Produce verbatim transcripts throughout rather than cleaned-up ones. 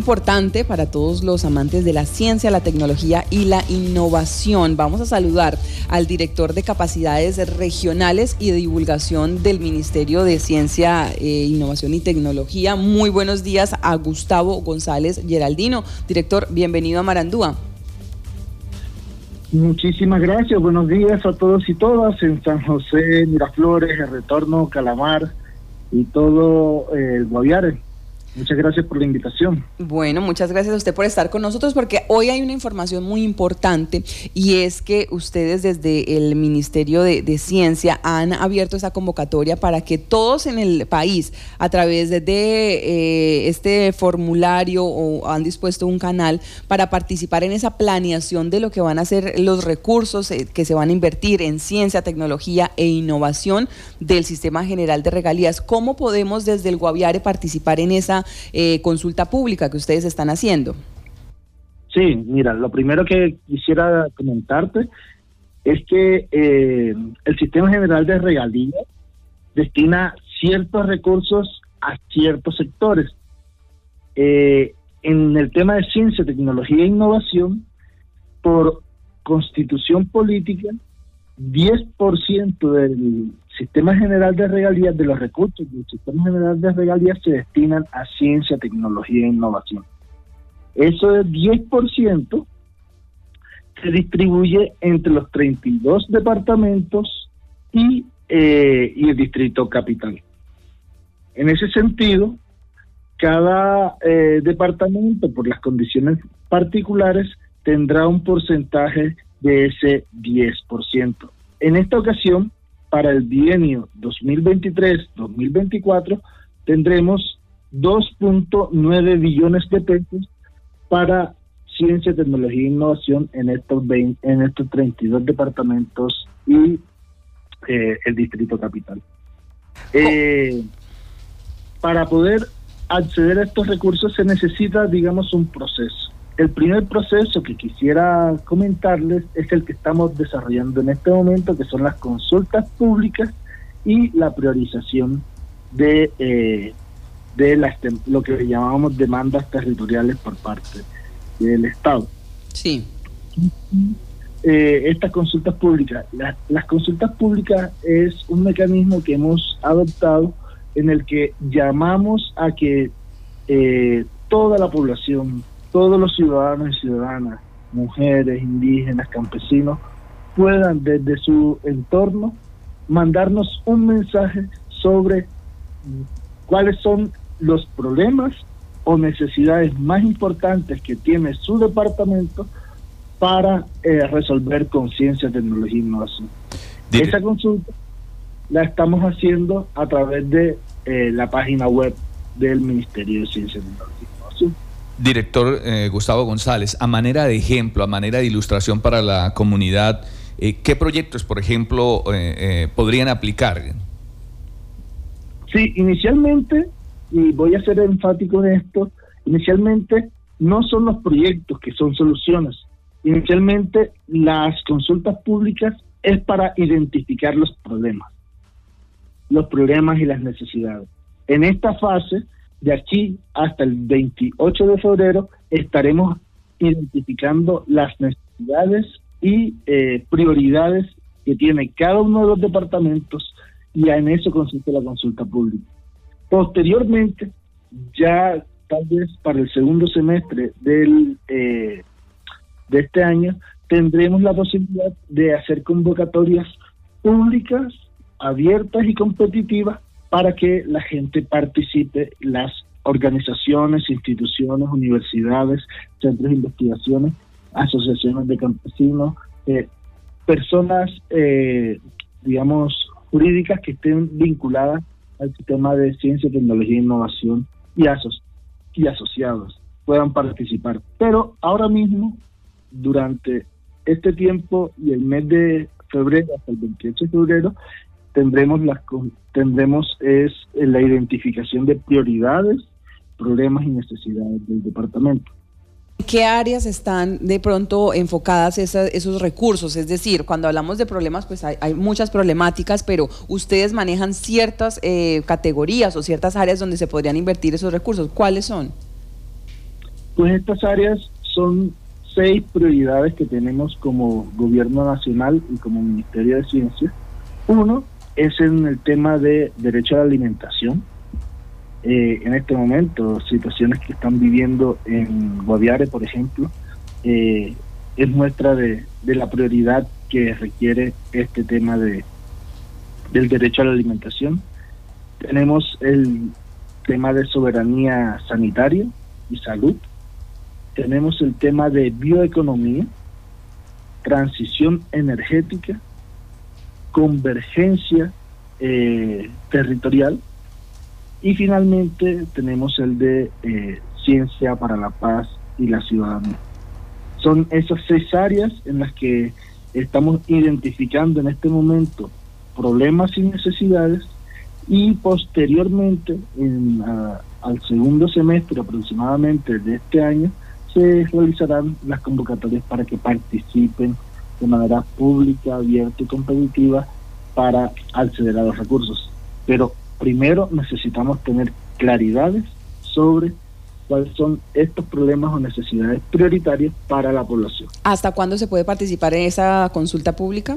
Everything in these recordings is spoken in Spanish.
importante para todos los amantes de la ciencia, la tecnología y la innovación. Vamos a saludar al director de Capacidades Regionales y de Divulgación del Ministerio de Ciencia, eh, Innovación y Tecnología. Muy buenos días a Gustavo González Geraldino. Director, bienvenido a Marandúa. Muchísimas gracias, buenos días a todos y todas en San José, Miraflores, El Retorno, Calamar y todo eh, el Guaviare. Muchas gracias por la invitación. Bueno, muchas gracias a usted por estar con nosotros, porque hoy hay una información muy importante y es que ustedes desde el Ministerio de, de Ciencia han abierto esa convocatoria para que todos en el país, a través de, de eh, este formulario, o han dispuesto un canal para participar en esa planeación de lo que van a ser los recursos eh, que se van a invertir en ciencia, tecnología e innovación del Sistema General de Regalías. ¿Cómo podemos desde el Guaviare participar en esa Eh, consulta pública que ustedes están haciendo? Sí, mira, lo primero que quisiera comentarte es que eh, el Sistema General de Regalías destina ciertos recursos a ciertos sectores. Eh, en el tema de ciencia, tecnología e innovación, por constitución política, diez por ciento del Sistema General de Regalías, de los recursos del Sistema General de Regalías, se destinan a ciencia, tecnología e innovación. Eso de diez por ciento se distribuye entre los treinta y dos departamentos y, eh, y el Distrito Capital. En ese sentido, cada eh, departamento, por las condiciones particulares, tendrá un porcentaje de ese diez por ciento. En esta ocasión, para el bienio dos mil veintitrés dos mil veinticuatro, tendremos dos punto nueve billones de pesos para ciencia, tecnología e innovación en estos veinte, en estos treinta y dos departamentos y eh, el Distrito Capital. Eh, para poder acceder a estos recursos se necesita, digamos, un proceso. El primer proceso que quisiera comentarles es el que estamos desarrollando en este momento, que son las consultas públicas y la priorización de, eh, de las, lo que llamamos demandas territoriales por parte del Estado. Sí. Eh, estas consultas públicas, la, las consultas públicas es un mecanismo que hemos adoptado en el que llamamos a que eh, toda la población, todos los ciudadanos y ciudadanas, mujeres, indígenas, campesinos, puedan desde su entorno mandarnos un mensaje sobre cuáles son los problemas o necesidades más importantes que tiene su departamento para eh, resolver con ciencia, tecnología e innovación. Dile. Esa consulta la estamos haciendo a través de eh, la página web del Ministerio de Ciencia, Tecnología e Innovación. Director eh, Gustavo González, a manera de ejemplo, a manera de ilustración para la comunidad, eh, ¿qué proyectos, por ejemplo, eh, eh, podrían aplicar? Sí, inicialmente, y voy a ser enfático en esto, inicialmente no son los proyectos que son soluciones. Inicialmente las consultas públicas es para identificar los problemas, los problemas y las necesidades. En esta fase, de aquí hasta el veintiocho de febrero, estaremos identificando las necesidades y eh, prioridades que tiene cada uno de los departamentos, y en eso consiste la consulta pública. Posteriormente, ya tal vez para el segundo semestre del, eh, de este año, tendremos la posibilidad de hacer convocatorias públicas, abiertas y competitivas, para que la gente participe, las organizaciones, instituciones, universidades, centros de investigaciones, asociaciones de campesinos, eh, personas, eh, digamos, jurídicas que estén vinculadas al sistema de ciencia, tecnología e innovación y, aso y asociados puedan participar. Pero ahora mismo, durante este tiempo y el mes de febrero hasta el veintiocho de febrero, tendremos las tendremos es la identificación de prioridades, problemas y necesidades del departamento. ¿En qué áreas están de pronto enfocadas esa, esos recursos? Es decir, cuando hablamos de problemas, pues hay, hay muchas problemáticas, pero ustedes manejan ciertas eh, categorías o ciertas áreas donde se podrían invertir esos recursos. ¿Cuáles son? Pues estas áreas son seis prioridades que tenemos como gobierno nacional y como Ministerio de Ciencia. Uno es en el tema de derecho a la alimentación. Eh, en este momento, situaciones que están viviendo en Guaviare, por ejemplo, eh, es muestra de, de la prioridad que requiere este tema de del derecho a la alimentación. Tenemos el tema de soberanía sanitaria y salud. Tenemos el tema de bioeconomía, transición energética, convergencia eh, territorial, y finalmente tenemos el de eh, ciencia para la paz y la ciudadanía. Son esas seis áreas en las que estamos identificando en este momento problemas y necesidades, y posteriormente, en, a, al segundo semestre aproximadamente de este año, se realizarán las convocatorias para que participen de manera pública, abierta y competitiva para acceder a los recursos. Pero primero necesitamos tener claridades sobre cuáles son estos problemas o necesidades prioritarias para la población. ¿Hasta cuándo se puede participar en esa consulta pública?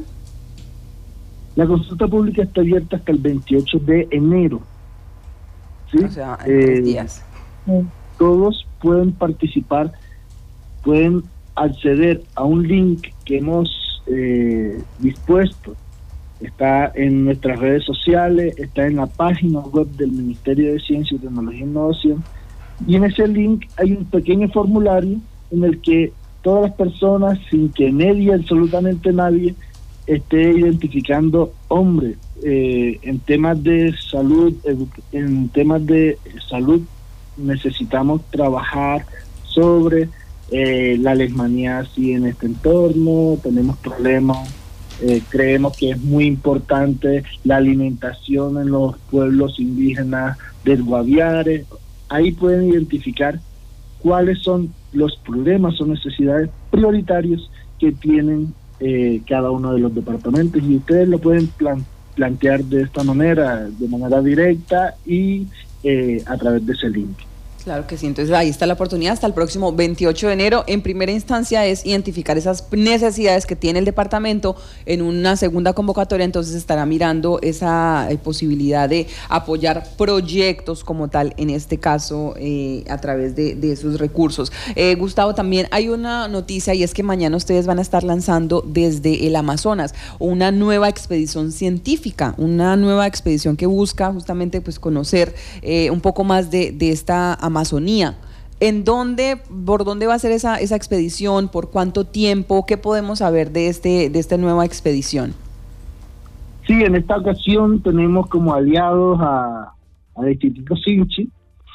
La consulta pública está abierta hasta el veintiocho de enero. ¿Sí? O sea, en tres eh, días. Todos pueden participar, pueden acceder a un link que hemos eh, dispuesto. Está en nuestras redes sociales, está en la página web del Ministerio de Ciencia, Tecnología e Innovación, y en ese link hay un pequeño formulario en el que todas las personas, sin que medie absolutamente nadie, esté identificando, hombre, eh, en temas de salud, en temas de salud necesitamos trabajar sobre eh, la leishmaniasis en este entorno, tenemos problemas. Eh, creemos que es muy importante la alimentación en los pueblos indígenas del Guaviare. Ahí pueden identificar cuáles son los problemas o necesidades prioritarios que tienen eh, cada uno de los departamentos, y ustedes lo pueden plan- plantear de esta manera, de manera directa y eh, a través de ese link. Claro que sí, entonces ahí está la oportunidad hasta el próximo veintiocho de enero. En primera instancia es identificar esas necesidades que tiene el departamento. En una segunda convocatoria entonces estará mirando esa eh, posibilidad de apoyar proyectos como tal, en este caso eh, a través de, de esos recursos. Eh, Gustavo, también hay una noticia, y es que mañana ustedes van a estar lanzando desde el Amazonas una nueva expedición científica, una nueva expedición que busca justamente pues conocer eh, un poco más de, de esta Amazonía. ¿En dónde, por dónde va a ser esa, esa expedición? ¿Por cuánto tiempo? ¿Qué podemos saber de este de esta nueva expedición? Sí, en esta ocasión tenemos como aliados a, al Instituto Sinchi,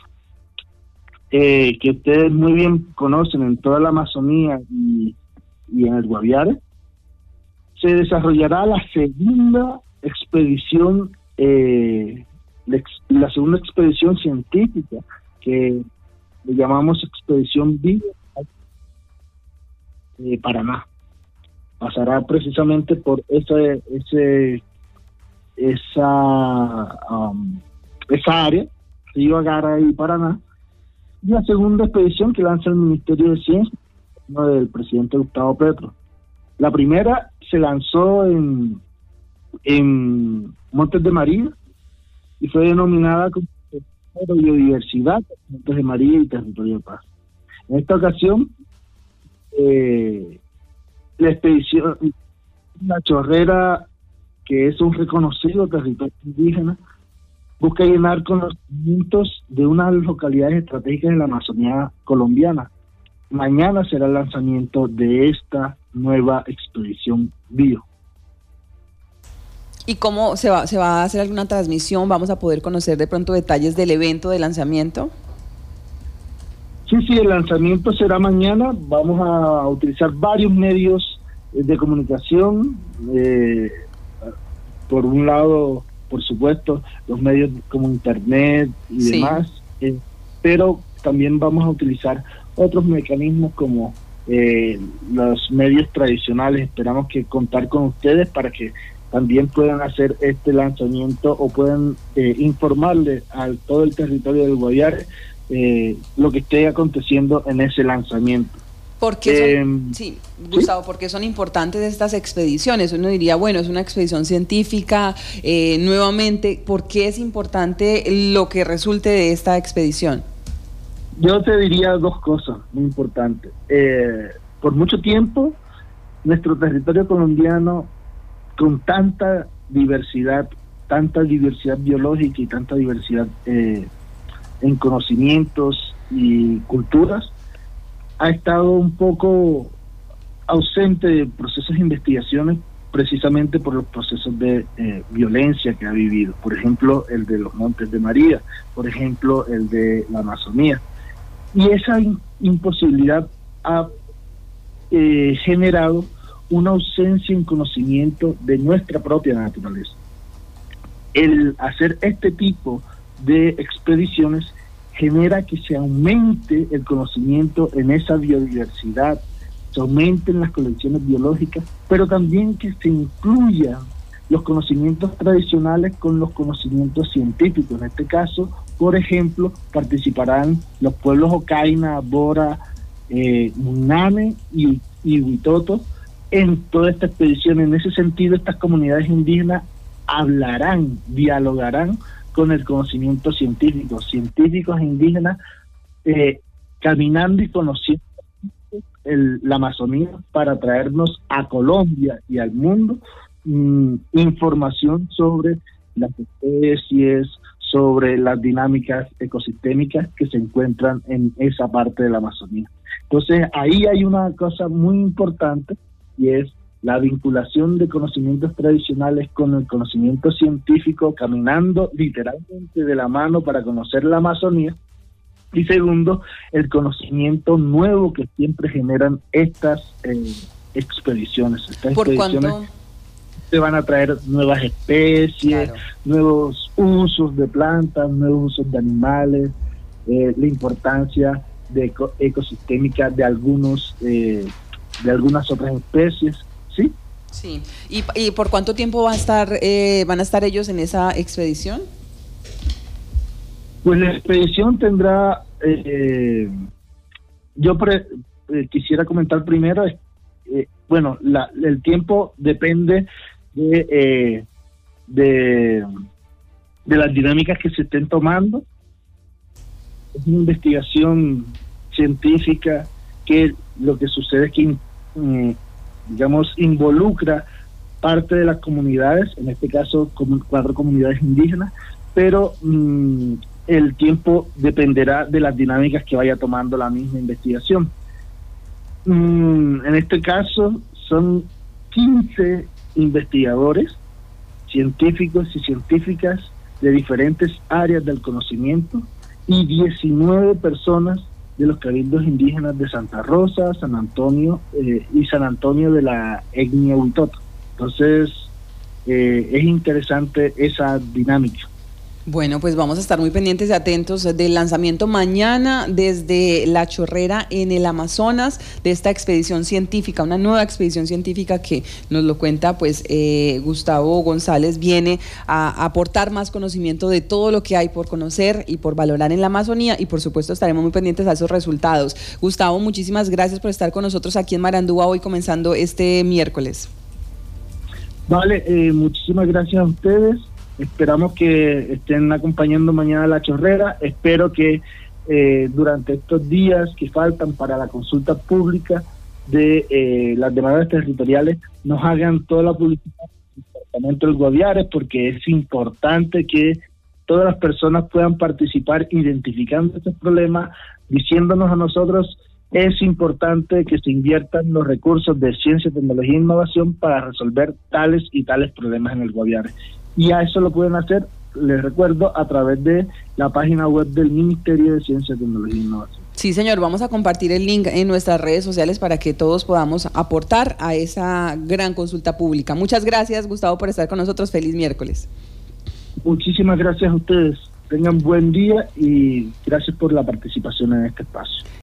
eh, que ustedes muy bien conocen en toda la Amazonía y, y en el Guaviare. Se desarrollará la segunda expedición, eh, la, la segunda expedición científica, que le llamamos Expedición Viva eh, Paraná. Pasará precisamente por ese, ese esa um, esa área, Río Agara y Paraná, y la segunda expedición que lanza el Ministerio de Ciencia, ¿no?, del presidente Gustavo Petro. La primera se lanzó en en Montes de María y fue denominada como Biodiversidad, Montes de María y Territorio de Paz. En esta ocasión, eh, la expedición, la Chorrera, que es un reconocido territorio indígena, busca llenar conocimientos de unas localidades estratégicas en la Amazonía colombiana. Mañana será el lanzamiento de esta nueva expedición bio. ¿Y cómo se va, se va a hacer alguna transmisión? ¿Vamos a poder conocer de pronto detalles del evento de lanzamiento? Sí, sí, el lanzamiento será mañana. Vamos a utilizar varios medios de comunicación. Eh, por un lado, por supuesto, los medios como internet y sí. demás, eh, pero también vamos a utilizar otros mecanismos como eh, los medios tradicionales. Esperamos que contar con ustedes para que también puedan hacer este lanzamiento o puedan eh, informarle a todo el territorio del Guaviare eh, lo que esté aconteciendo en ese lanzamiento. ¿Por qué son, eh, sí, Gustavo, ¿sí? ¿Por qué son importantes estas expediciones? Uno diría, bueno, es una expedición científica, eh, nuevamente, ¿por qué es importante lo que resulte de esta expedición? Yo te diría dos cosas muy importantes. Eh, por mucho tiempo, nuestro territorio colombiano, con tanta diversidad, tanta diversidad biológica y tanta diversidad eh, en conocimientos y culturas, ha estado un poco ausente de procesos de investigaciones precisamente por los procesos de eh, violencia que ha vivido. Por ejemplo, el de los Montes de María, por ejemplo, el de la Amazonía. Y esa in- imposibilidad ha eh, generado una ausencia en conocimiento de nuestra propia naturaleza. El hacer este tipo de expediciones genera que se aumente el conocimiento en esa biodiversidad, se aumenten las colecciones biológicas, pero también que se incluyan los conocimientos tradicionales con los conocimientos científicos. En este caso, por ejemplo, participarán los pueblos Ocaina, Bora, eh, Muname y, y Huitoto en toda esta expedición. En ese sentido, estas comunidades indígenas hablarán, dialogarán con el conocimiento científico, científicos indígenas eh, caminando y conociendo el, la Amazonía para traernos a Colombia y al mundo mmm, información sobre las especies, sobre las dinámicas ecosistémicas que se encuentran en esa parte de la Amazonía. Entonces ahí hay una cosa muy importante y es la vinculación de conocimientos tradicionales con el conocimiento científico, caminando literalmente de la mano para conocer la Amazonía. Y segundo, el conocimiento nuevo que siempre generan estas eh, expediciones. Estas ¿Por expediciones cuánto? Te van a traer nuevas especies, claro, nuevos usos de plantas, nuevos usos de animales, eh, la importancia de eco ecosistémica de algunos eh, de algunas otras especies. ¿Sí? Sí. ¿Y, y por cuánto tiempo va a estar, eh, van a estar ellos en esa expedición? Pues la expedición tendrá, eh, yo pre, eh, quisiera comentar primero, eh, bueno, la, el tiempo depende de, eh, de, de las dinámicas que se estén tomando. Es una investigación científica que lo que sucede es que eh, digamos, involucra parte de las comunidades, en este caso como cuatro comunidades indígenas, pero mmm, el tiempo dependerá de las dinámicas que vaya tomando la misma investigación. Mm, en este caso son quince investigadores, científicos y científicas de diferentes áreas del conocimiento y diecinueve personas de los cabildos indígenas de Santa Rosa, San Antonio eh, y San Antonio de la etnia Huitoto. Entonces, eh, es interesante esa dinámica. Bueno, pues vamos a estar muy pendientes y atentos del lanzamiento mañana desde La Chorrera en el Amazonas de esta expedición científica, una nueva expedición científica que nos lo cuenta pues eh, Gustavo González, viene a aportar más conocimiento de todo lo que hay por conocer y por valorar en la Amazonía y por supuesto estaremos muy pendientes a esos resultados. Gustavo, muchísimas gracias por estar con nosotros aquí en Marandúa hoy comenzando este miércoles. Vale, eh, muchísimas gracias a ustedes. Esperamos que estén acompañando mañana a La Chorrera. Espero que eh, durante estos días que faltan para la consulta pública de eh, las demandas territoriales nos hagan toda la publicidad del departamento del Guaviare, porque es importante que todas las personas puedan participar identificando estos problemas, diciéndonos a nosotros. Es importante que se inviertan los recursos de ciencia, tecnología e innovación para resolver tales y tales problemas en el Guaviare. Y a eso lo pueden hacer, les recuerdo, a través de la página web del Ministerio de Ciencia, Tecnología e Innovación. Sí, señor, vamos a compartir el link en nuestras redes sociales para que todos podamos aportar a esa gran consulta pública. Muchas gracias, Gustavo, por estar con nosotros. Feliz miércoles. Muchísimas gracias a ustedes. Tengan buen día y gracias por la participación en este espacio.